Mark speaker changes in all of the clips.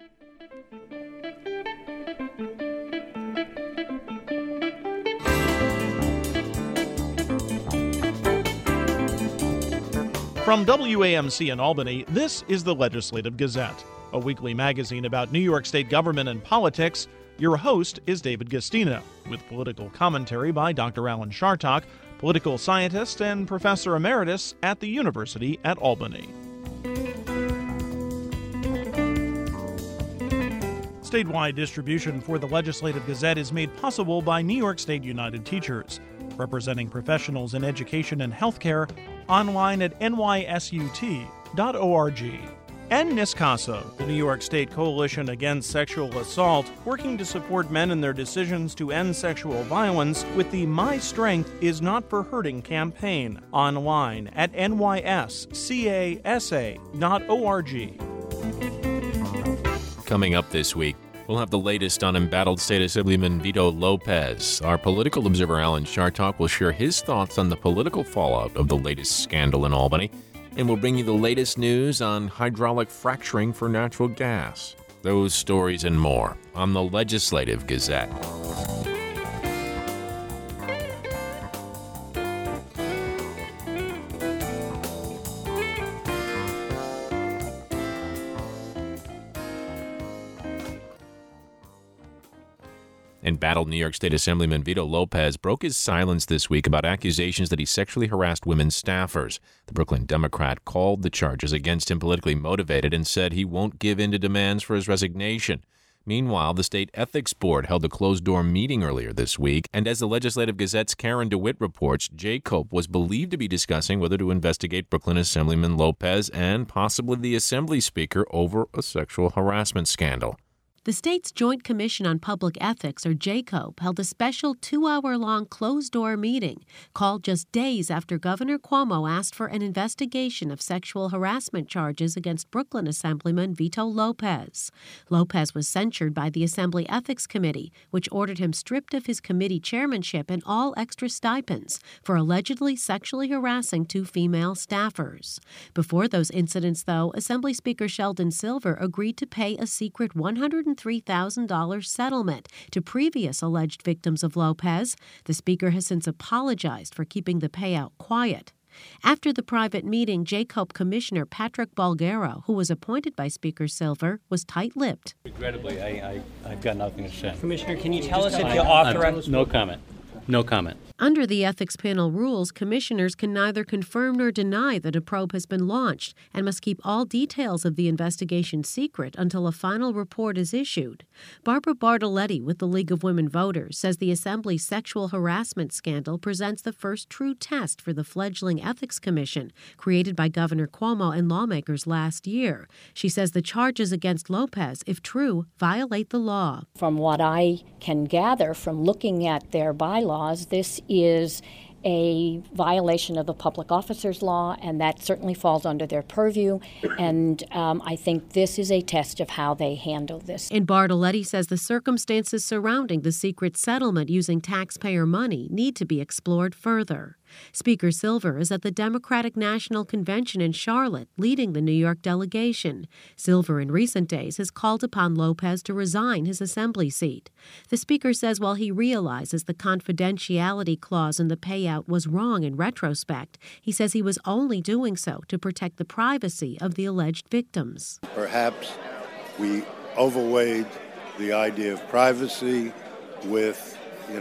Speaker 1: From WAMC in Albany, this is the Legislative Gazette, a weekly magazine about New York State government and politics. Your host is David Gastino, with political commentary by Dr. Alan Chartock, political scientist and professor emeritus at the University at Albany. Statewide distribution for the Legislative Gazette is made possible by New York State United Teachers, representing professionals in education and healthcare, online at nysut.org. And NISCASA, the New York State Coalition Against Sexual Assault, working to support men in their decisions to end sexual violence with the My Strength Is Not for Hurting campaign, online at nyscasa.org.
Speaker 2: Coming up this week, we'll have the latest on embattled State Assemblyman Vito Lopez. Our political observer Alan Chartock will share his thoughts on the political fallout of the latest scandal in Albany, and we'll bring you the latest news on hydraulic fracturing for natural gas. Those stories and more on the Legislative Gazette. Embattled New York State Assemblyman Vito Lopez broke his silence this week about accusations that he sexually harassed women staffers. The Brooklyn Democrat called the charges against him politically motivated and said he won't give in to demands for his resignation. Meanwhile, the State Ethics Board held a closed-door meeting earlier this week, and as the Legislative Gazette's Karen DeWitt reports, Jay Cope was believed to be discussing whether to investigate Brooklyn Assemblyman Lopez and possibly the Assembly Speaker over a sexual harassment scandal.
Speaker 3: The state's Joint Commission on Public Ethics, or JCOPE, held a special 2-hour-long closed-door meeting called just days after Governor Cuomo asked for an investigation of sexual harassment charges against Brooklyn Assemblyman Vito Lopez. Lopez was censured by the Assembly Ethics Committee, which ordered him stripped of his committee chairmanship and all extra stipends for allegedly sexually harassing 2 female staffers. Before those incidents, though, Assembly Speaker Sheldon Silver agreed to pay a secret $103,000 settlement to previous alleged victims of Lopez. The Speaker has since apologized for keeping the payout quiet. After the private meeting, JCOPE Commissioner Patrick Bulgaro, who was appointed by Speaker Silver, was tight-lipped.
Speaker 4: Regrettably, I've got nothing to say.
Speaker 5: Commissioner, can you tell us if you authorize...
Speaker 4: No comment. No comment.
Speaker 3: Under the ethics panel rules, commissioners can neither confirm nor deny that a probe has been launched and must keep all details of the investigation secret until a final report is issued. Barbara Bartoletti with the League of Women Voters says the Assembly's sexual harassment scandal presents the first true test for the fledgling Ethics Commission created by Governor Cuomo and lawmakers last year. She says the charges against Lopez, if true, violate the law.
Speaker 6: From what I can gather from looking at their bylaws, this is a violation of the Public Officers Law, and that certainly falls under their purview. And I think this is a test of how they handle this.
Speaker 3: And Bartoletti says the circumstances surrounding the secret settlement using taxpayer money need to be explored further. Speaker Silver is at the Democratic National Convention in Charlotte, leading the New York delegation. Silver in recent days has called upon Lopez to resign his assembly seat. The Speaker says while he realizes the confidentiality clause in the payout was wrong in retrospect, he says he was only doing so to protect the privacy of the alleged victims.
Speaker 7: Perhaps we overweighed the idea of privacy with,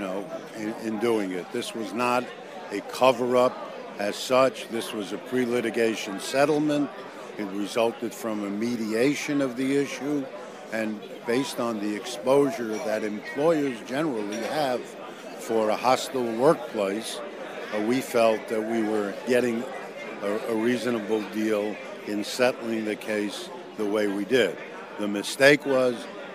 Speaker 7: in doing it. This was not a cover-up as such. This was a pre-litigation settlement. It resulted from a mediation of the issue, and based on the exposure that employers generally have for a hostile workplace, we felt that we were getting a reasonable deal in settling the case the way we did. The mistake was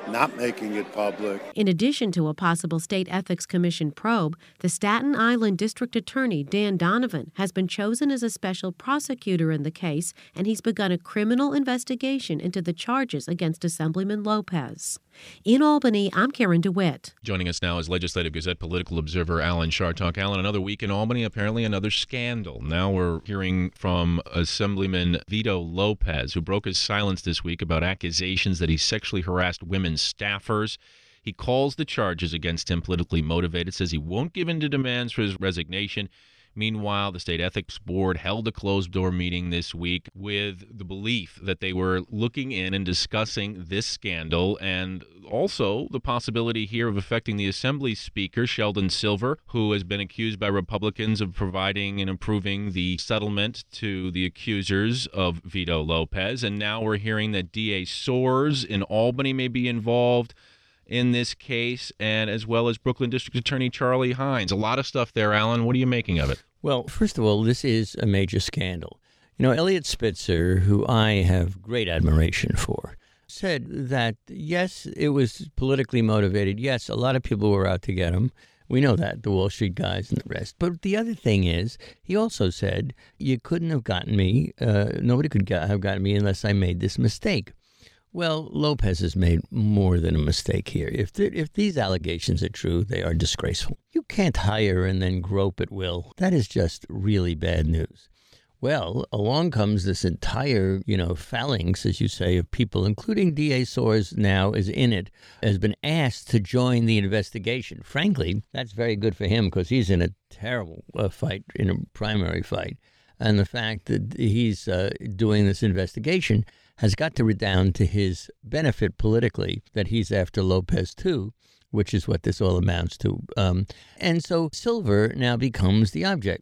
Speaker 7: not making it public.
Speaker 3: In addition to a possible state ethics commission probe, the Staten Island District Attorney Dan Donovan has been chosen as a special prosecutor in the case, and he's begun a criminal investigation into the charges against Assemblyman Lopez. In Albany, I'm Karen DeWitt.
Speaker 2: Joining us now is Legislative Gazette political observer Alan Chartock. Alan, another week in Albany, apparently another scandal. Now we're hearing from Assemblyman Vito Lopez, who broke his silence this week about accusations that he sexually harassed women staffers. He calls the charges against him politically motivated, says he won't give in to demands for his resignation. Meanwhile, the State Ethics Board held a closed-door meeting this week with the belief that they were looking in and discussing this scandal and also the possibility here of affecting the Assembly Speaker, Sheldon Silver, who has been accused by Republicans of providing and approving the settlement to the accusers of Vito Lopez. And now we're hearing that D.A. Soares in Albany may be involved in this case, and as well as Brooklyn District Attorney Charlie Hines. A lot of stuff there, Alan. What are you making of it?
Speaker 8: Well, first of all, this is a major scandal. You know, Eliot Spitzer, who I have great admiration for, said that, yes, it was politically motivated. Yes, a lot of people were out to get him. We know that, the Wall Street guys and the rest. But the other thing is, he also said, you couldn't have gotten me, nobody could have gotten me unless I made this mistake. Well, Lopez has made more than a mistake here. If these allegations are true, they are disgraceful. You can't hire and then grope at will. That is just really bad news. Well, along comes this entire, phalanx, as you say, of people, including D.A. Soares now is in it, has been asked to join the investigation. Frankly, that's very good for him because he's in a terrible fight, in a primary fight. And the fact that he's doing this investigation has got to redound to his benefit politically, that he's after Lopez too, which is what this all amounts to. And so Silver now becomes the object.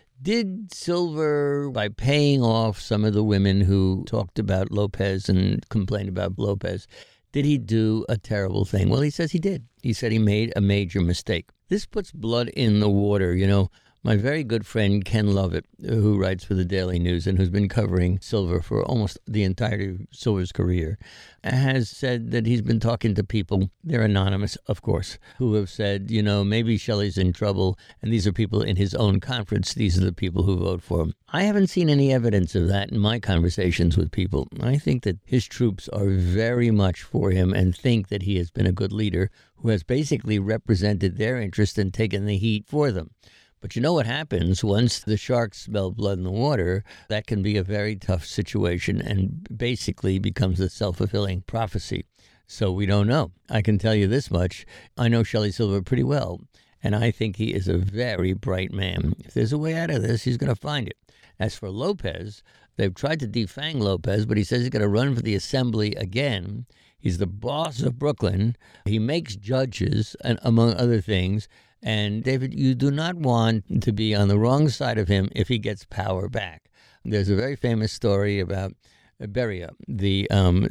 Speaker 8: Did Silver, by paying off some of the women who talked about Lopez and complained about Lopez, did he do a terrible thing? Well, he says he did. He said he made a major mistake. This puts blood in the water, My very good friend Ken Lovett, who writes for the Daily News and who's been covering Silver for almost the entirety of Silver's career, has said that he's been talking to people, they're anonymous, of course, who have said, maybe Shelley's in trouble, and these are people in his own conference. These are the people who vote for him. I haven't seen any evidence of that in my conversations with people. I think that his troops are very much for him and think that he has been a good leader who has basically represented their interest and taken the heat for them. But you know what happens once the sharks smell blood in the water? That can be a very tough situation and basically becomes a self-fulfilling prophecy. So we don't know. I can tell you this much. I know Shelley Silver pretty well, and I think he is a very bright man. If there's a way out of this, he's going to find it. As for Lopez, they've tried to defang Lopez, but he says he's going to run for the Assembly again. He's the boss of Brooklyn. He makes judges, and among other things. And, David, you do not want to be on the wrong side of him if he gets power back. There's a very famous story about Beria, the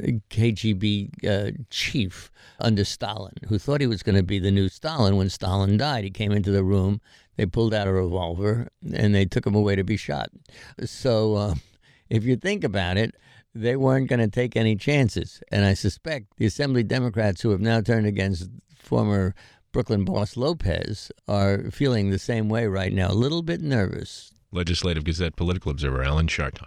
Speaker 8: KGB chief under Stalin, who thought he was going to be the new Stalin when Stalin died. He came into the room, they pulled out a revolver, and they took him away to be shot. So if you think about it, they weren't going to take any chances. And I suspect the Assembly Democrats who have now turned against former Brooklyn boss Lopez are feeling the same way right now, a little bit nervous.
Speaker 2: Legislative Gazette political observer Alan Chartock.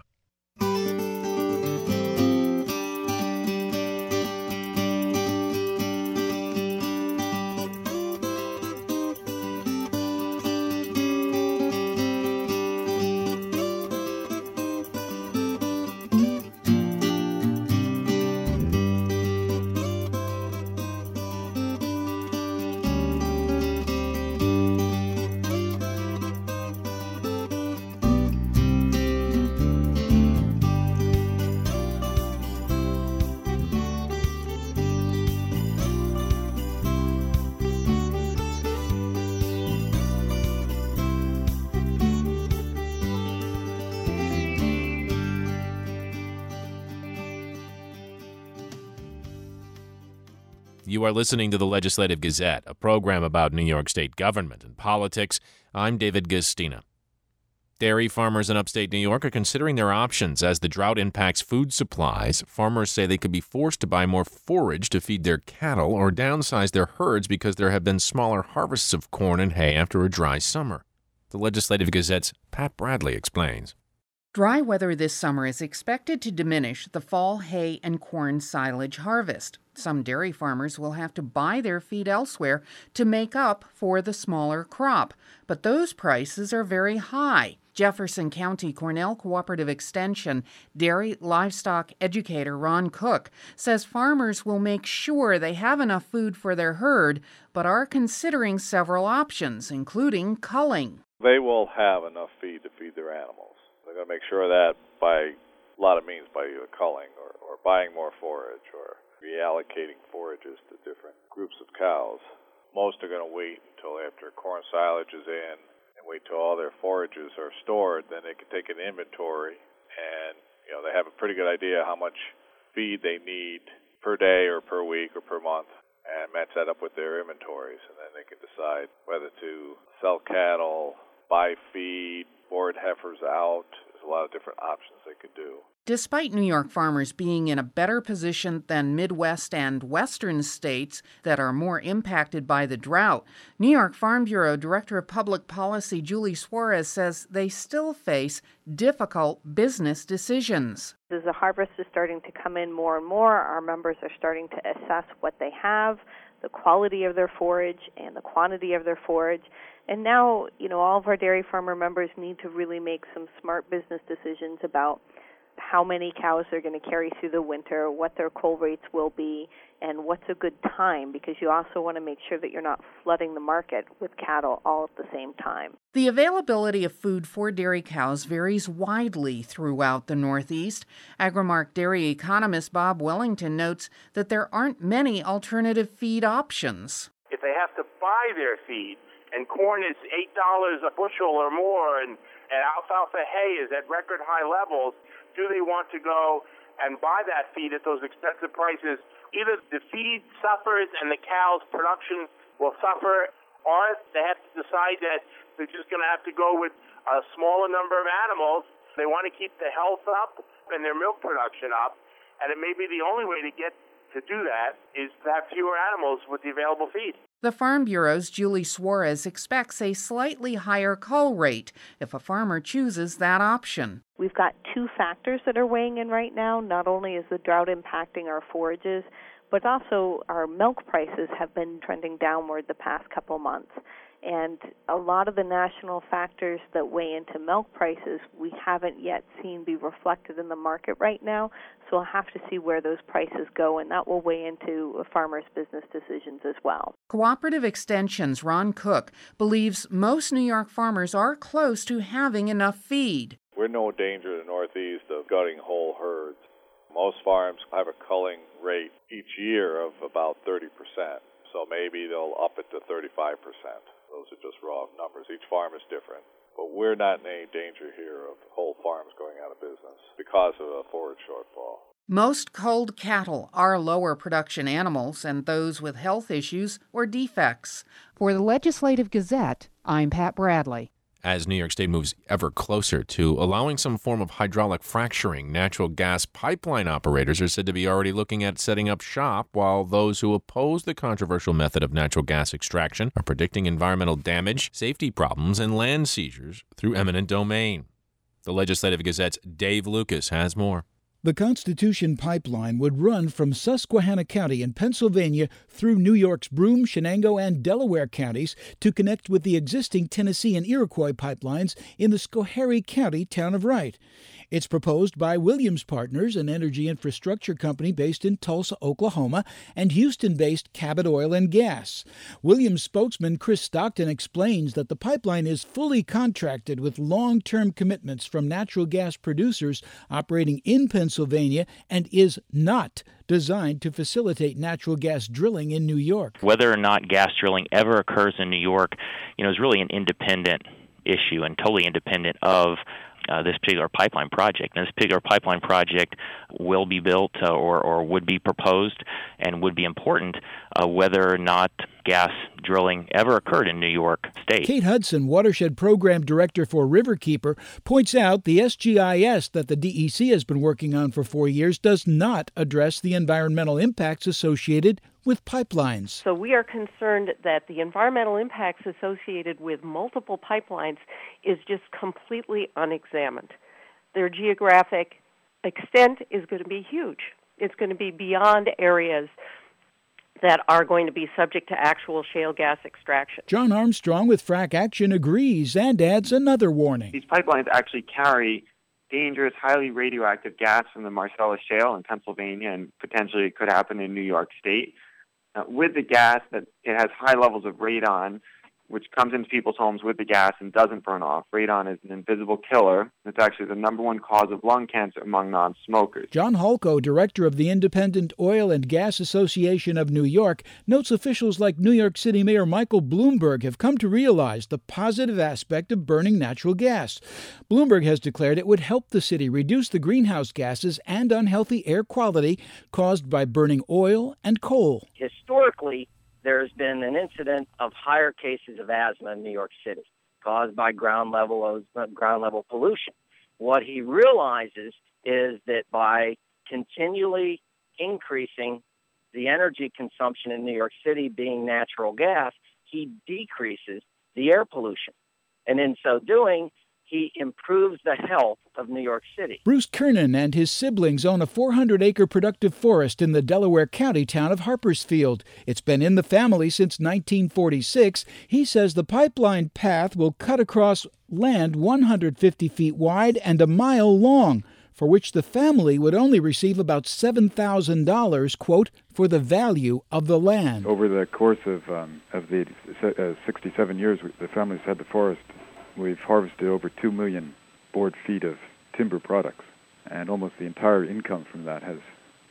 Speaker 2: You are listening to the Legislative Gazette, a program about New York State government and politics. I'm David Guistina. Dairy farmers in upstate New York are considering their options as the drought impacts food supplies. Farmers say they could be forced to buy more forage to feed their cattle or downsize their herds because there have been smaller harvests of corn and hay after a dry summer. The Legislative Gazette's Pat Bradley explains.
Speaker 9: Dry weather this summer is expected to diminish the fall hay and corn silage harvest. Some dairy farmers will have to buy their feed elsewhere to make up for the smaller crop, but those prices are very high. Jefferson County Cornell Cooperative Extension dairy livestock educator Ron Cook says farmers will make sure they have enough food for their herd, but are considering several options, including culling.
Speaker 10: They will have enough feed to feed their animals. They're going to make sure of that by a lot of means, by either culling or buying more forage or reallocating forages to different groups of cows. Most are going to wait until after corn silage is in and wait till all their forages are stored. Then they can take an inventory and, they have a pretty good idea how much feed they need per day or per week or per month and match that up with their inventories. And then they can decide whether to sell cattle, buy feed, board heifers out. There's a lot of different options they could do.
Speaker 9: Despite New York farmers being in a better position than Midwest and Western states that are more impacted by the drought, New York Farm Bureau Director of Public Policy Julie Suarez says they still face difficult business decisions.
Speaker 11: As the harvest is starting to come in more and more, our members are starting to assess what they have, the quality of their forage and the quantity of their forage. And now, all of our dairy farmer members need to really make some smart business decisions about how many cows they're going to carry through the winter, what their cull rates will be, and what's a good time, because you also want to make sure that you're not flooding the market with cattle all at the same time.
Speaker 9: The availability of food for dairy cows varies widely throughout the Northeast. Agrimark dairy economist Bob Wellington notes that there aren't many alternative feed options.
Speaker 12: If they have to buy their feed, and corn is $8 a bushel or more, and alfalfa hay is at record high levels, do they want to go and buy that feed at those expensive prices? Either the feed suffers and the cow's production will suffer, or they have to decide that they're just going to have to go with a smaller number of animals. They want to keep the health up and their milk production up, and it may be the only way to get to do that is to have fewer animals with the available feed.
Speaker 9: The Farm Bureau's Julie Suarez expects a slightly higher cull rate if a farmer chooses that option.
Speaker 11: We've got two factors that are weighing in right now. Not only is the drought impacting our forages, but also our milk prices have been trending downward the past couple months. And a lot of the national factors that weigh into milk prices we haven't yet seen be reflected in the market right now. So we'll have to see where those prices go, and that will weigh into a farmer's business decisions as well.
Speaker 9: Cooperative Extension's Ron Cook believes most New York farmers are close to having enough feed.
Speaker 10: We're no danger in the Northeast of gutting whole herds. Most farms have a culling rate each year of about 30%, so maybe they'll up it to 35%. Those are just raw numbers. Each farm is different. But we're not in any danger here of whole farms going out of business because of a forage shortfall.
Speaker 9: Most culled cattle are lower production animals and those with health issues or defects. For the Legislative Gazette, I'm Pat Bradley.
Speaker 2: As New York State moves ever closer to allowing some form of hydraulic fracturing, natural gas pipeline operators are said to be already looking at setting up shop, while those who oppose the controversial method of natural gas extraction are predicting environmental damage, safety problems, and land seizures through eminent domain. The Legislative Gazette's Dave Lucas has more.
Speaker 13: The Constitution Pipeline would run from Susquehanna County in Pennsylvania through New York's Broome, Shenango, and Delaware counties to connect with the existing Tennessee and Iroquois pipelines in the Schoharie County town of Wright. It's proposed by Williams Partners, an energy infrastructure company based in Tulsa, Oklahoma, and Houston-based Cabot Oil and Gas. Williams spokesman Chris Stockton explains that the pipeline is fully contracted with long-term commitments from natural gas producers operating in Pennsylvania and is not designed to facilitate natural gas drilling in New York.
Speaker 14: Whether or not gas drilling ever occurs in New York, is really an independent issue and totally independent of this particular pipeline project. And this particular pipeline project will be built or would be proposed and would be important whether or not gas drilling ever occurred in New York State.
Speaker 13: Kate Hudson, Watershed Program Director for Riverkeeper, points out the SGIS that the DEC has been working on for 4 years does not address the environmental impacts associated with pipelines.
Speaker 15: So we are concerned that the environmental impacts associated with multiple pipelines is just completely unexamined. Their geographic extent is going to be huge. It's going to be beyond areas that are going to be subject to actual shale gas extraction.
Speaker 13: John Armstrong with Frac Action agrees and adds another warning.
Speaker 16: These pipelines actually carry dangerous, highly radioactive gas from the Marcellus Shale in Pennsylvania, and potentially it could happen in New York State. With the gas, that it has high levels of radon, which comes into people's homes with the gas and doesn't burn off. Radon is an invisible killer. It's actually the number one cause of lung cancer among non-smokers.
Speaker 13: John Holko, director of the Independent Oil and Gas Association of New York, notes officials like New York City Mayor Michael Bloomberg have come to realize the positive aspect of burning natural gas. Bloomberg has declared it would help the city reduce the greenhouse gases and unhealthy air quality caused by burning oil and coal.
Speaker 17: Historically, there's been an incident of higher cases of asthma in New York City caused by ground level pollution. What he realizes is that by continually increasing the energy consumption in New York City being natural gas, he decreases the air pollution. And in so doing, he improves the health of New York City.
Speaker 13: Bruce Kernan and his siblings own a 400-acre productive forest in the Delaware County town of Harpersfield. It's been in the family since 1946. He says the pipeline path will cut across land 150 feet wide and a mile long, for which the family would only receive about $7,000, quote, for the value of the land.
Speaker 18: Over the course of the 67 years the family's had the forest, we've harvested over 2 million board feet of timber products, and almost the entire income from that has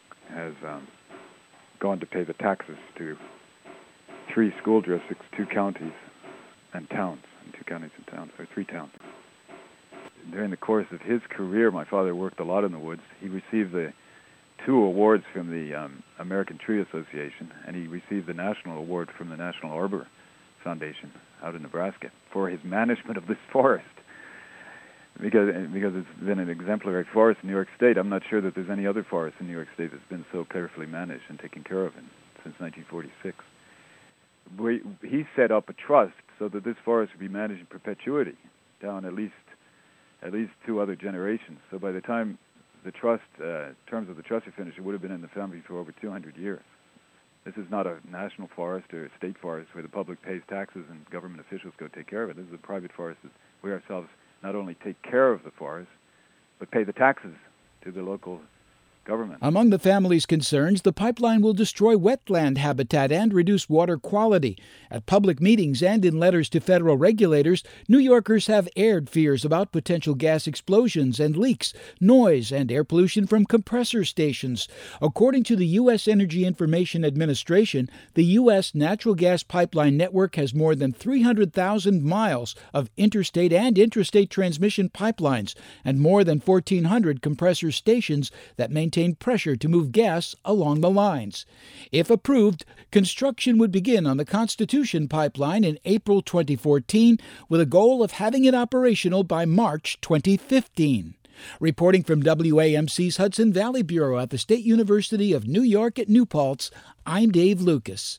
Speaker 18: gone to pay the taxes to 3 school districts, 2 counties and towns, or 3 towns. During the course of his career, my father worked a lot in the woods. He received the 2 awards from the American Tree Association, and he received the National Award from the National Arbor Foundation out in Nebraska for his management of this forest. Because it's been an exemplary forest in New York State. I'm not sure that there's any other forest in New York State that's been so carefully managed and taken care of since 1946. He set up a trust so that this forest would be managed in perpetuity down at least 2 other generations. So by the time the trust terms of the trust are finished, it would have been in the family for over 200 years. This is not a national forest or a state forest where the public pays taxes and government officials go take care of it. This is a private forest that we ourselves not only take care of the forest, but pay the taxes to the local government.
Speaker 13: Among the family's concerns, the pipeline will destroy wetland habitat and reduce water quality. At public meetings and in letters to federal regulators, New Yorkers have aired fears about potential gas explosions and leaks, noise, and air pollution from compressor stations. According to the U.S. Energy Information Administration, the U.S. natural gas pipeline network has more than 300,000 miles of interstate and intrastate transmission pipelines and more than 1,400 compressor stations that maintain pressure to move gas along the lines. If approved, construction would begin on the Constitution Pipeline in April 2014 with a goal of having it operational by March 2015. Reporting from WAMC's Hudson Valley Bureau at the State University of New York at New Paltz, I'm Dave Lucas.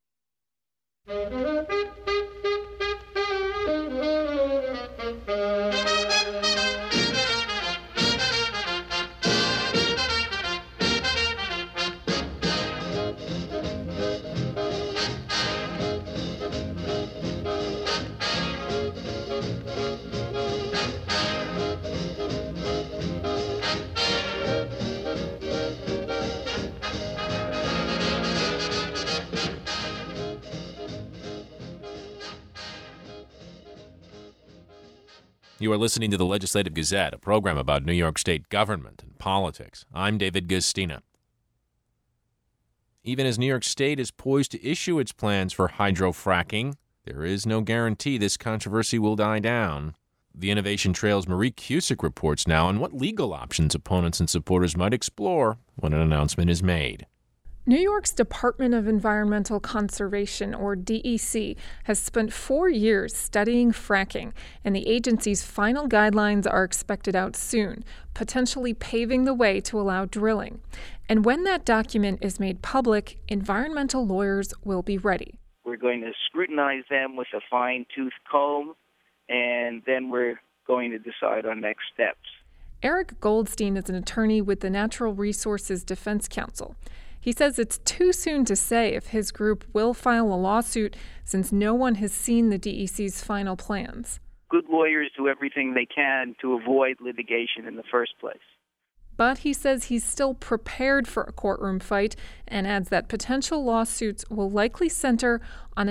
Speaker 2: You are listening to the Legislative Gazette, a program about New York State government and politics. I'm David Gustina. Even as New York State is poised to issue its plans for hydrofracking, there is no guarantee this controversy will die down. The Innovation Trail's Marie Cusick reports now on what legal options opponents and supporters might explore when an announcement is made.
Speaker 19: New York's Department of Environmental Conservation, or DEC, has spent 4 years studying fracking, and the agency's final guidelines are expected out soon, potentially paving the way to allow drilling. And when that document is made public, environmental lawyers will be ready.
Speaker 20: We're going to scrutinize them with a fine-tooth comb, and then we're going to decide on next steps.
Speaker 19: Eric Goldstein is an attorney with the Natural Resources Defense Council. He says it's too soon to say if his group will file a lawsuit since no one has seen the DEC's final plans.
Speaker 20: Good lawyers do everything they can to avoid litigation in the first place.
Speaker 19: But he says he's still prepared for a courtroom fight and adds that potential lawsuits will likely center on a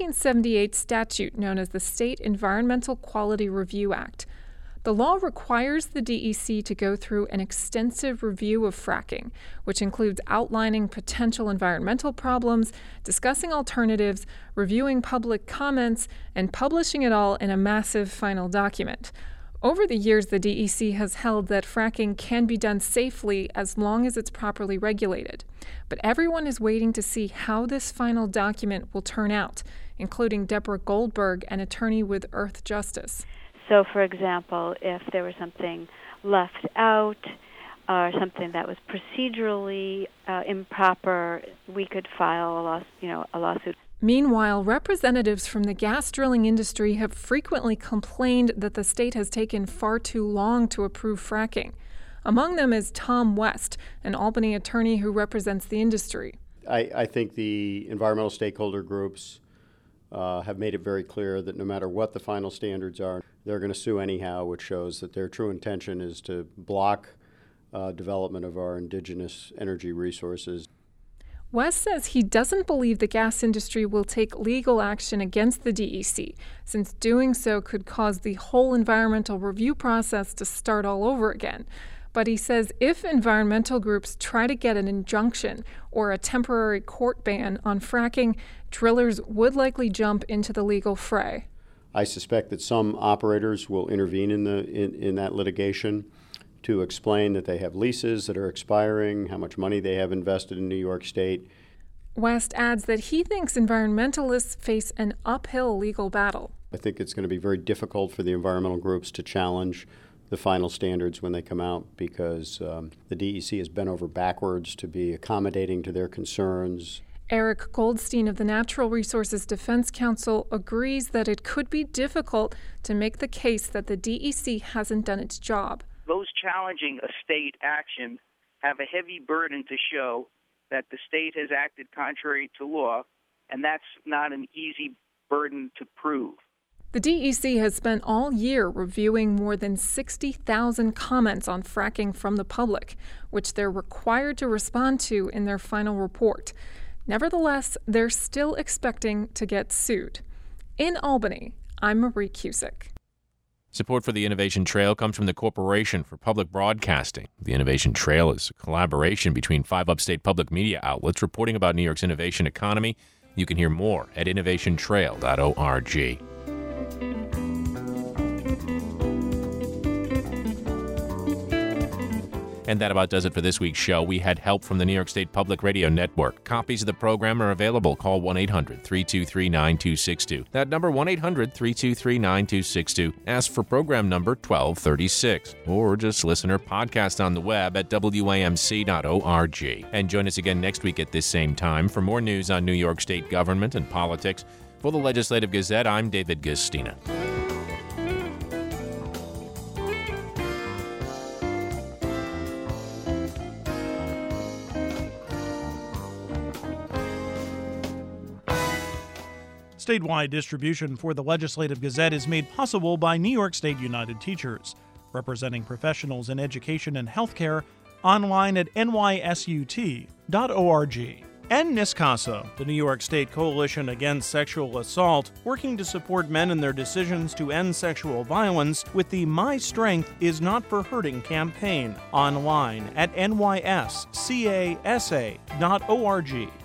Speaker 19: 1978 statute known as the State Environmental Quality Review Act. The law requires the DEC to go through an extensive review of fracking, which includes outlining potential environmental problems, discussing alternatives, reviewing public comments, and publishing it all in a massive final document. Over the years, the DEC has held that fracking can be done safely as long as it's properly regulated. But everyone is waiting to see how this final document will turn out, including Deborah Goldberg, an attorney with Earth Justice.
Speaker 21: So, for example, if there was something left out or something that was procedurally improper, we could file a lawsuit.
Speaker 19: Meanwhile, representatives from the gas drilling industry have frequently complained that the state has taken far too long to approve fracking. Among them is Tom West, an Albany attorney who represents the industry.
Speaker 22: I think the environmental stakeholder groups have made it very clear that no matter what the final standards are, they're going to sue anyhow, which shows that their true intention is to block development of our indigenous energy resources.
Speaker 19: West says he doesn't believe the gas industry will take legal action against the DEC, since doing so could cause the whole environmental review process to start all over again. But he says if environmental groups try to get an injunction or a temporary court ban on fracking, drillers would likely jump into the legal fray.
Speaker 22: I suspect that some operators will intervene in that litigation to explain that they have leases that are expiring, how much money they have invested in New York State.
Speaker 19: West adds that he thinks environmentalists face an uphill legal battle.
Speaker 22: I think it's going to be very difficult for the environmental groups to challenge the final standards when they come out because the DEC has bent over backwards to be accommodating to their concerns.
Speaker 19: Eric Goldstein of the Natural Resources Defense Council agrees that it could be difficult to make the case that the DEC hasn't done its job.
Speaker 20: Those challenging a state action have a heavy burden to show that the state has acted contrary to law, and that's not an easy burden to prove.
Speaker 19: The DEC has spent all year reviewing more than 60,000 comments on fracking from the public, which they're required to respond to in their final report. Nevertheless, they're still expecting to get sued. In Albany, I'm Marie Cusick.
Speaker 2: Support for the Innovation Trail comes from the Corporation for Public Broadcasting. The Innovation Trail is a collaboration between 5 upstate public media outlets reporting about New York's innovation economy. You can hear more at innovationtrail.org. And that about does it for this week's show. We had help from the New York State Public Radio Network. Copies of the program are available. Call 1-800-323-9262. That number, 1-800-323-9262. Ask for program number 1236. Or just listen or podcast on the web at WAMC.org. And join us again next week at this same time for more news on New York State government and politics. For the Legislative Gazette, I'm David Gustina.
Speaker 1: Statewide distribution for the Legislative Gazette is made possible by New York State United Teachers, representing professionals in education and healthcare, online at nysut.org. And NISCASA, the New York State Coalition Against Sexual Assault, working to support men in their decisions to end sexual violence with the My Strength Is Not for Hurting campaign, online at nyscasa.org.